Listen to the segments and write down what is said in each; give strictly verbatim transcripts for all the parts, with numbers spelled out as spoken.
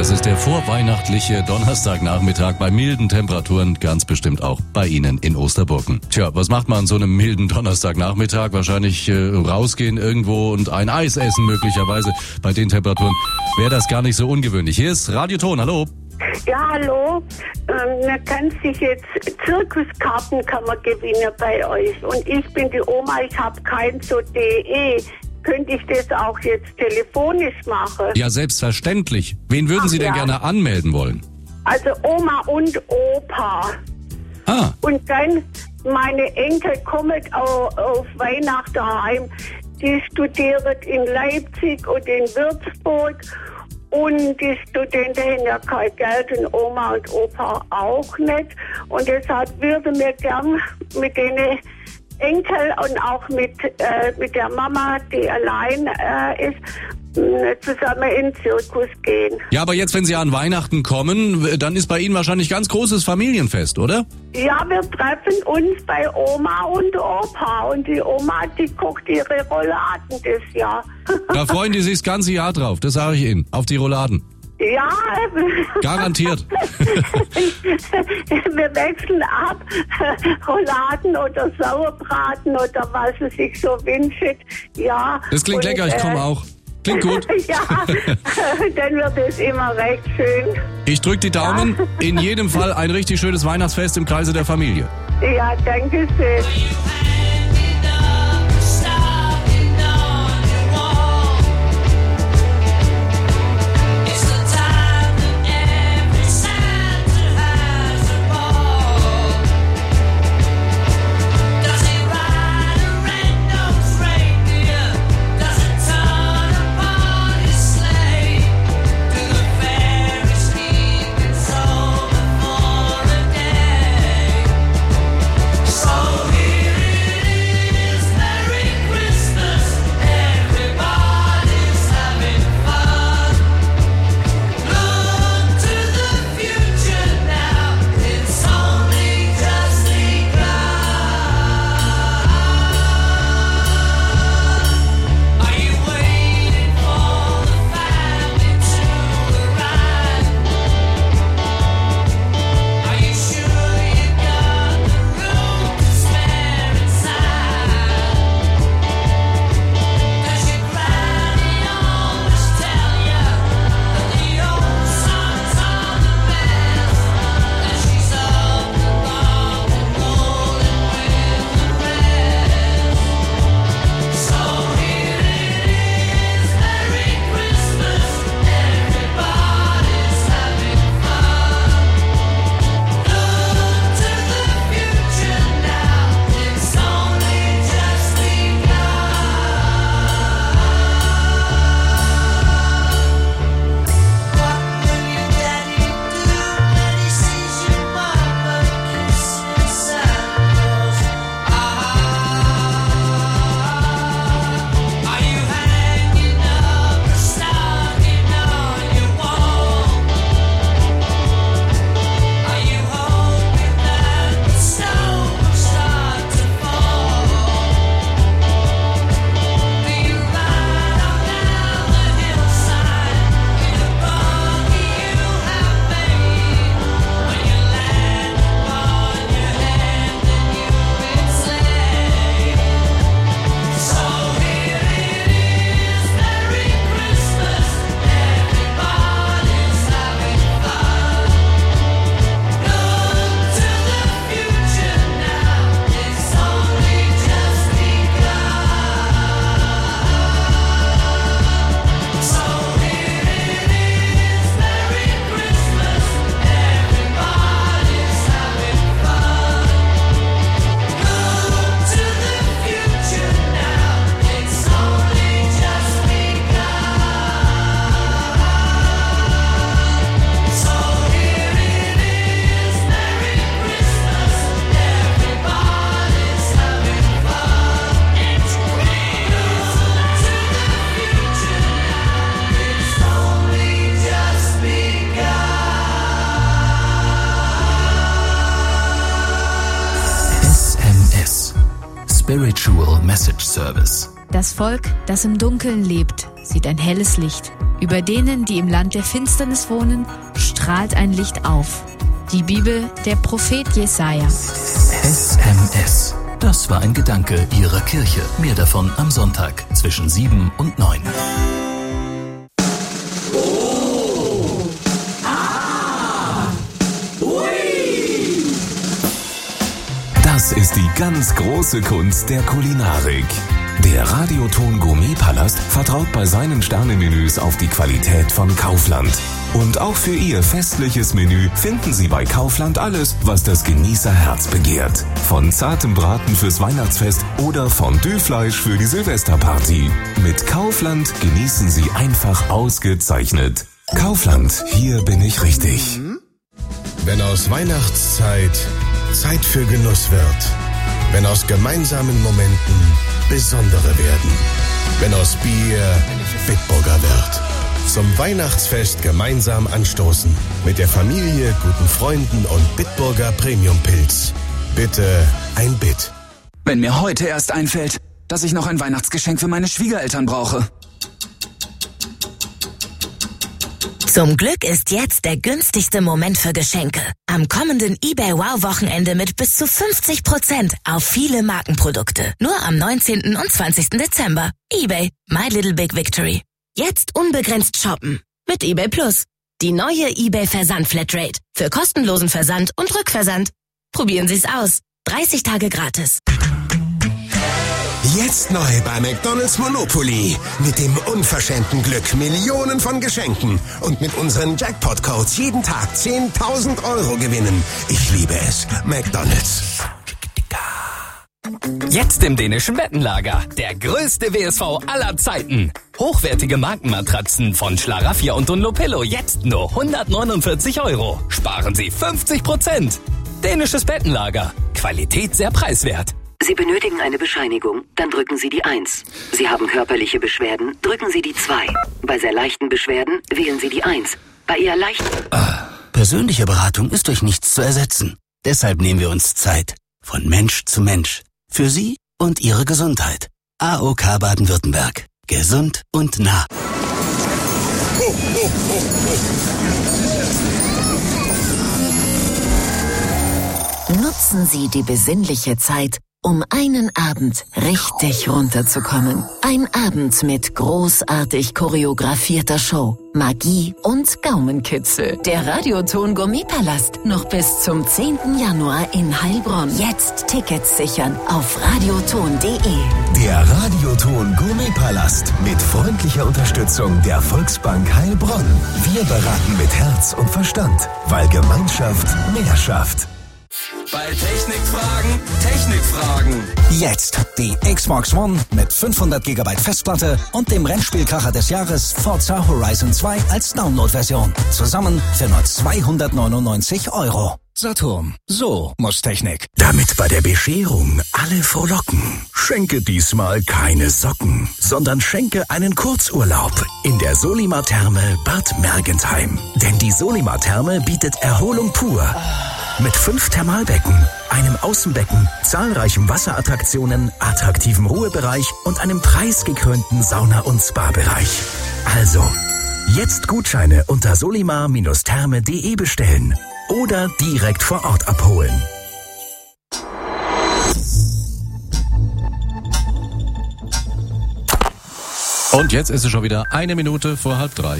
Das ist der vorweihnachtliche Donnerstagnachmittag bei milden Temperaturen, ganz bestimmt auch bei Ihnen in Osterburken. Tja, was macht man an so einem milden Donnerstagnachmittag? Wahrscheinlich äh, rausgehen irgendwo und ein Eis essen möglicherweise. Bei den Temperaturen wäre das gar nicht so ungewöhnlich. Hier ist Radio Ton, hallo. Ja, hallo. Ähm, man kann sich jetzt, Zirkuskarten kann man gewinnen bei euch. Und ich bin die Oma, ich habe kein so D E. Könnte ich das auch jetzt telefonisch machen? Ja, selbstverständlich. Wen würden Ach, Sie denn ja. gerne anmelden wollen? Also Oma und Opa. Ah, Und dann, meine Enkel kommen auch auf Weihnachten heim. Die studieren in Leipzig und in Würzburg. Und die Studenten haben ja kein Geld und Oma und Opa auch nicht. Und deshalb würden wir gern mit denen Enkel und auch mit, äh, mit der Mama, die allein äh, ist, mh, zusammen in den Zirkus gehen. ja, aber jetzt, wenn Sie an Weihnachten kommen, dann ist bei Ihnen wahrscheinlich ganz großes Familienfest, oder? Ja, wir treffen uns bei Oma und Opa. Und die Oma, die guckt ihre Rouladen das Jahr. Da freuen die sich das ganze Jahr drauf, das sage ich Ihnen, auf die Rouladen. Ja. Garantiert. Wir wechseln ab, Rouladen oder Sauerbraten oder was es sich so wünscht. Ja. Das klingt und, lecker, ich komme äh, auch. Klingt gut. Ja, dann wird es immer recht schön. Ich drücke die Daumen. In jedem Fall ein richtig schönes Weihnachtsfest im Kreise der Familie. Ja, danke schön. Spiritual Message Service. Das Volk, das im Dunkeln lebt, sieht ein helles Licht. Über denen, die im Land der Finsternis wohnen, strahlt ein Licht auf. Die Bibel, der Prophet Jesaja. S M S. Das war ein Gedanke Ihrer Kirche. Mehr davon am Sonntag zwischen sieben und neun. Das ist die ganz große Kunst der Kulinarik. Der Radioton Gourmet-Palast vertraut bei seinen Sternemenüs auf die Qualität von Kaufland. Und auch für Ihr festliches Menü finden Sie bei Kaufland alles, was das Genießerherz begehrt. Von zartem Braten fürs Weihnachtsfest oder Fondue-Fleisch für die Silvesterparty. Mit Kaufland genießen Sie einfach ausgezeichnet. Kaufland, hier bin ich richtig. Wenn aus Weihnachtszeit Zeit für Genuss wird. Wenn aus gemeinsamen Momenten besondere werden. Wenn aus Bier Bitburger wird. Zum Weihnachtsfest gemeinsam anstoßen. Mit der Familie, guten Freunden und Bitburger Premium Pilz. Bitte ein Bit. Wenn mir heute erst einfällt, dass ich noch ein Weihnachtsgeschenk für meine Schwiegereltern brauche. Zum Glück ist jetzt der günstigste Moment für Geschenke. Am kommenden eBay-Wow-Wochenende mit bis zu fünfzig Prozent auf viele Markenprodukte. Nur am neunzehnten und zwanzigsten Dezember. eBay, my little big victory. Jetzt unbegrenzt shoppen. Mit eBay Plus. Die neue eBay-Versand-Flatrate. Für kostenlosen Versand und Rückversand. Probieren Sie es aus. dreißig Tage gratis. Jetzt neu bei McDonald's Monopoly. Mit dem unverschämten Glück Millionen von Geschenken. Und mit unseren Jackpot-Codes jeden Tag zehntausend Euro gewinnen. Ich liebe es. McDonald's. Jetzt im dänischen Bettenlager. Der größte W S V aller Zeiten. Hochwertige Markenmatratzen von Schlaraffia und Dunlopillo jetzt nur hundertneunundvierzig Euro. Sparen Sie fünfzig Prozent. Dänisches Bettenlager. Qualität sehr preiswert. Sie benötigen eine Bescheinigung, dann drücken Sie die eins. Sie haben körperliche Beschwerden, drücken Sie die zwei. Bei sehr leichten Beschwerden wählen Sie die eins. Bei eher leichten... Ah, persönliche Beratung ist durch nichts zu ersetzen. Deshalb nehmen wir uns Zeit. Von Mensch zu Mensch. Für Sie und Ihre Gesundheit. A O K Baden-Württemberg. Gesund und nah. Ho, ho, ho, ho. Nutzen Sie die besinnliche Zeit, um einen Abend richtig runterzukommen. Ein Abend mit großartig choreografierter Show, Magie und Gaumenkitzel. Der Radioton Gourmet-Palast noch bis zum zehnten Januar in Heilbronn. Jetzt Tickets sichern auf radioton punkt de. Der Radioton Gourmet-Palast mit freundlicher Unterstützung der Volksbank Heilbronn. Wir beraten mit Herz und Verstand, weil Gemeinschaft mehr schafft. Bei Technikfragen, Technikfragen. Jetzt die Xbox One mit fünfhundert Gigabyte Festplatte und dem Rennspielkracher des Jahres Forza Horizon zwei als Download-Version. Zusammen für nur zweihundertneunundneunzig Euro. Saturn. So muss Technik. Damit bei der Bescherung alle frohlocken. Schenke diesmal keine Socken, sondern schenke einen Kurzurlaub in der Solimar Therme Bad Mergentheim. Denn die Solimar Therme bietet Erholung pur. Mit fünf Thermalbecken, einem Außenbecken, zahlreichen Wasserattraktionen, attraktivem Ruhebereich und einem preisgekrönten Sauna- und Spa-Bereich. Also, jetzt Gutscheine unter solimar Therme punkt de bestellen oder direkt vor Ort abholen. Und jetzt ist es schon wieder eine Minute vor halb drei.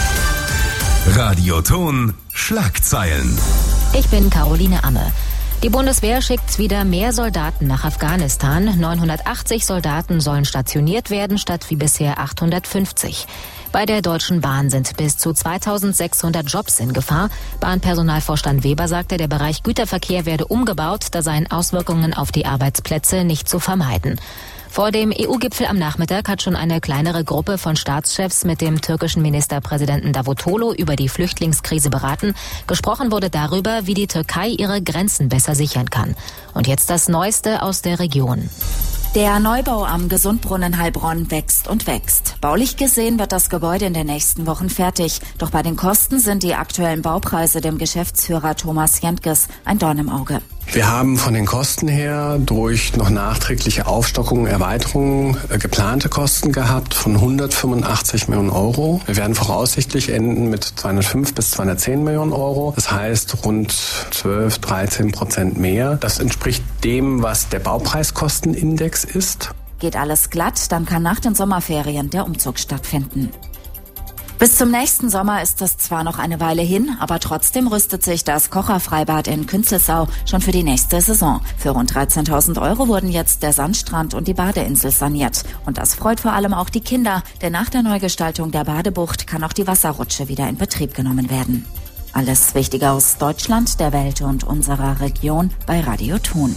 Radioton Schlagzeilen. Ich bin Caroline Amme. Die Bundeswehr schickt wieder mehr Soldaten nach Afghanistan. neunhundertachtzig Soldaten sollen stationiert werden, statt wie bisher achthundertfünfzig. Bei der Deutschen Bahn sind bis zu zweitausendsechshundert Jobs in Gefahr. Bahnpersonalvorstand Weber sagte, der Bereich Güterverkehr werde umgebaut, da seien Auswirkungen auf die Arbeitsplätze nicht zu vermeiden. Vor dem E U-Gipfel am Nachmittag hat schon eine kleinere Gruppe von Staatschefs mit dem türkischen Ministerpräsidenten Davutoglu über die Flüchtlingskrise beraten. Gesprochen wurde darüber, wie die Türkei ihre Grenzen besser sichern kann. Und jetzt das Neueste aus der Region. Der Neubau am Gesundbrunnen Heilbronn wächst und wächst. Baulich gesehen wird das Gebäude in den nächsten Wochen fertig. Doch bei den Kosten sind die aktuellen Baupreise dem Geschäftsführer Thomas Jentges ein Dorn im Auge. Wir haben von den Kosten her durch noch nachträgliche Aufstockungen, Erweiterungen äh, geplante Kosten gehabt von hundertfünfundachtzig Millionen Euro. Wir werden voraussichtlich enden mit zweihundertfünf bis zweihundertzehn Millionen Euro. Das heißt rund zwölf, dreizehn Prozent mehr. Das entspricht dem, was der Baupreiskostenindex ist. Geht alles glatt, dann kann nach den Sommerferien der Umzug stattfinden. Bis zum nächsten Sommer ist es zwar noch eine Weile hin, aber trotzdem rüstet sich das Kocherfreibad in Künzelsau schon für die nächste Saison. Für rund dreizehntausend Euro wurden jetzt der Sandstrand und die Badeinsel saniert. Und das freut vor allem auch die Kinder, denn nach der Neugestaltung der Badebucht kann auch die Wasserrutsche wieder in Betrieb genommen werden. Alles Wichtige aus Deutschland, der Welt und unserer Region bei Radio Thun.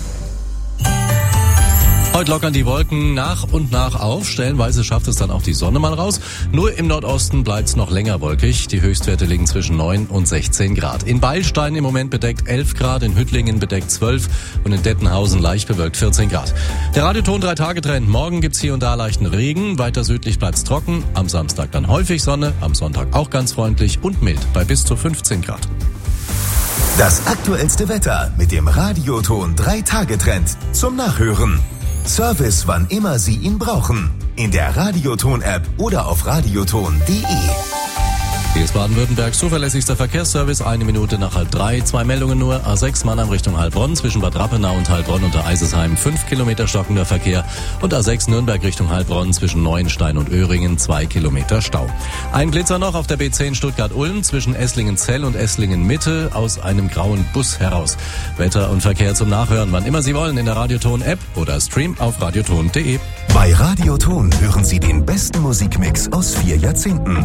Heute lockern die Wolken nach und nach auf. Stellenweise schafft es dann auch die Sonne mal raus. Nur im Nordosten bleibt es noch länger wolkig. Die Höchstwerte liegen zwischen neun und sechzehn Grad. In Beilstein im Moment bedeckt elf Grad, in Hüttlingen bedeckt zwölf und in Dettenhausen leicht bewölkt vierzehn Grad. Der Radioton drei Tage Trend. Morgen gibt's hier und da leichten Regen. Weiter südlich bleibt's trocken. Am Samstag dann häufig Sonne. Am Sonntag auch ganz freundlich und mild bei bis zu fünfzehn Grad. Das aktuellste Wetter mit dem Radioton drei Tage Trend zum Nachhören. Service, wann immer Sie ihn brauchen. In der Radioton-App oder auf radioton punkt de. Hier ist Baden-Württembergs zuverlässigster Verkehrsservice. Eine Minute nach halb drei. Zwei Meldungen nur. A sechs Mannheim Richtung Heilbronn. Zwischen Bad Rappenau und Heilbronn unter Eisesheim. Fünf Kilometer stockender Verkehr. Und A sechs Nürnberg Richtung Heilbronn. Zwischen Neuenstein und Öhringen. Zwei Kilometer Stau. Ein Blitzer noch auf der B zehn Stuttgart-Ulm. Zwischen Esslingen-Zell und Esslingen-Mitte. Aus einem grauen Bus heraus. Wetter und Verkehr zum Nachhören, wann immer Sie wollen. In der Radioton-App oder Stream auf radioton punkt de. Bei Radioton hören Sie den besten Musikmix aus vier Jahrzehnten.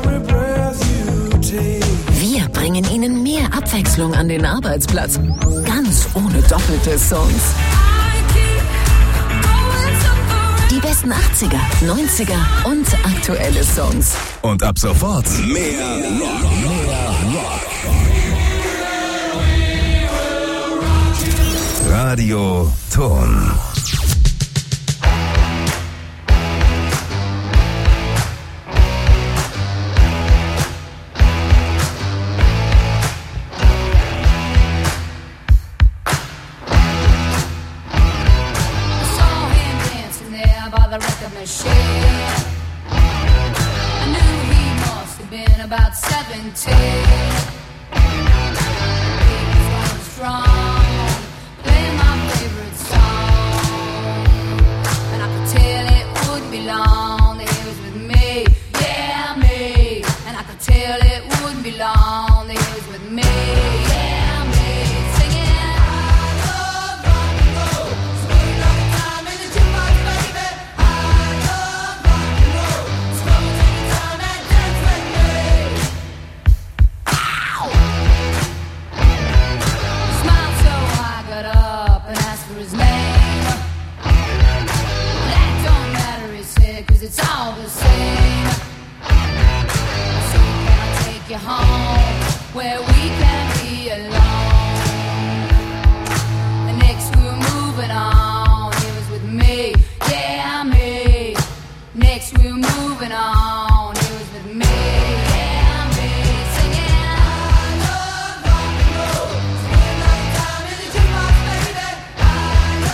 Wir bringen Ihnen mehr Abwechslung an den Arbeitsplatz. Ganz ohne doppelte Songs. Die besten achtziger, neunziger und aktuelle Songs. Und ab sofort mehr Rock. Mehr Rock. Radioton. About seventeen, he was going strong, playing my favorite song, and I could tell it wouldn't be long that he was with me, yeah me, and I could tell it wouldn't be long that he was with me, yeah me, singing I love rock and roll, sweet all the time in the jukebox, baby. I love rock and roll, slow take your time and dance with me. It's all the same. So can I take you home where we can be alone? And next we were moving on. He was with me, yeah me. Next we were moving on. He was with me, yeah me. Singing I love rock and roll. Spend all the time in the jukebox, baby. I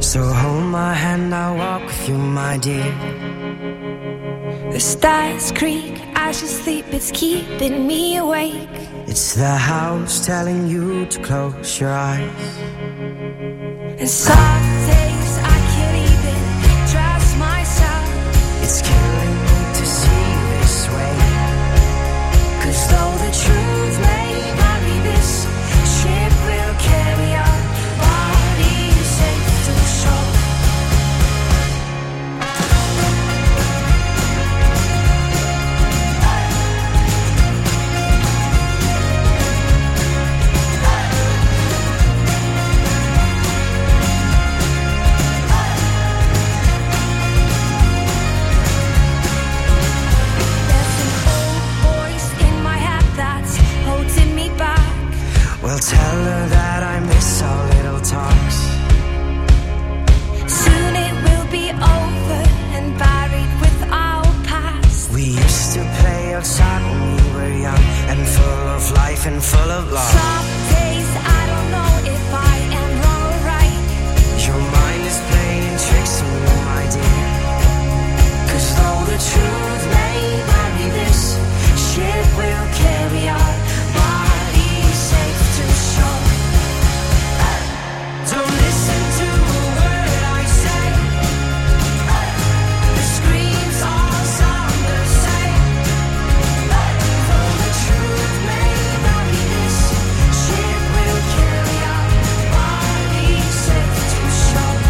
So hold my hand, I'll walk with you, my dear. The stars creak as you sleep, it's keeping me awake. It's the house telling you to close your eyes. And some days I can't even trust myself. It's killing me to see you this way. 'Cause though the truth may vary, this ship will carry our bodies safe to shore. Well, tell her that I miss our little talks. Soon it will be over and buried with our past. We used to play outside when we were young and full of life and full of love. Some days I don't know if I am wrong or right. Your mind is playing tricks on you, my dear. 'Cause though the truth may vary, this ship will carry our bodies safe to shore. Don't listen to a word I say. The screams all sound the same. Though the truth may vary, this ship will carry our bodies safe to shore.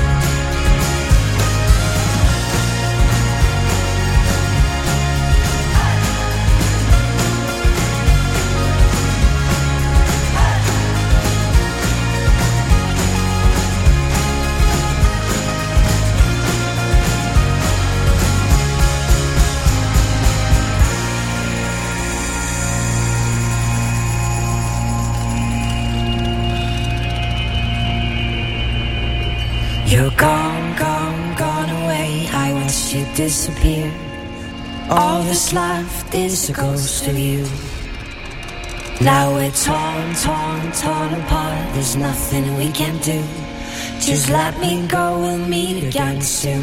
You're gone, gone, gone away. I watched you disappear. All that's left is a ghost of you. Now we're torn, torn, torn apart. There's nothing we can do. Just let me go, we'll meet again soon.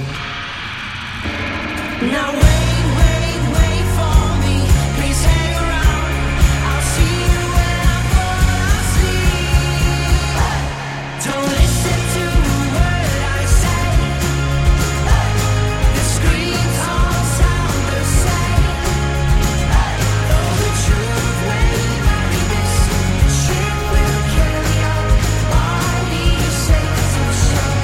Now wait, wait, wait for me. Please hang around. I'll see you when I fall asleep. Don't listen to a word I say. The screams all sound the same. Though the truth may vary, this ship will carry our bodies safe to shore.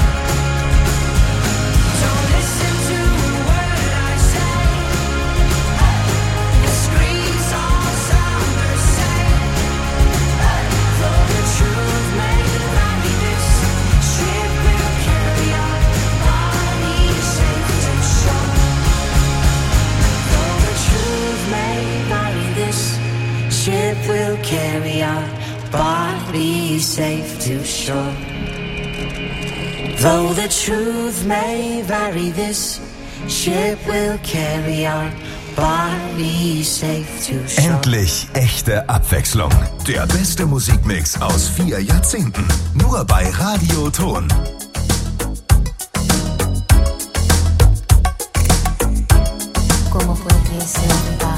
Don't listen to a word I say. The screams all sound the same. Though the truth may vary, this ship will carry our bodies safe to shore. Though the truth may vary, this ship will carry our bodies safe to shore. Though the truth may vary, this ship will carry our bodies safe to shore. Endlich echte Abwechslung. Der beste Musikmix aus vier Jahrzehnten. Nur bei Radio Ton. ¿Cómo fue que se